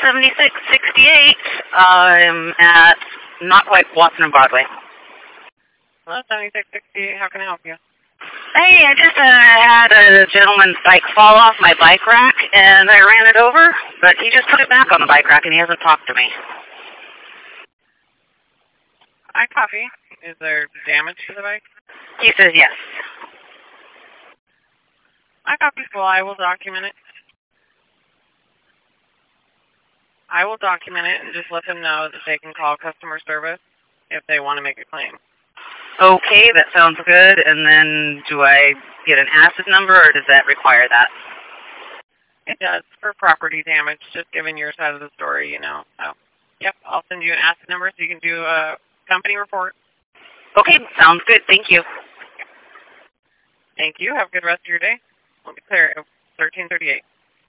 7668. I'm at not quite Watson and Broadway. Hello, 7668. How can I help you? Hey, I just had a gentleman's bike fall off my bike rack, and I ran it over, but he just put it back on the bike rack, and he hasn't talked to me. I copy. Is there damage to the bike? He says yes. I copy, so I will document it. I will document it and just let them know that they can call customer service if they want to make a claim. Okay, that sounds good. And then do I get an acid number, or does that require that? It does for property damage, just giving your side of the story, you know. So, yep, I'll send you an acid number so you can do a company report. Okay, sounds good. Thank you. Thank you. Have a good rest of your day. We'll be clear at 1338.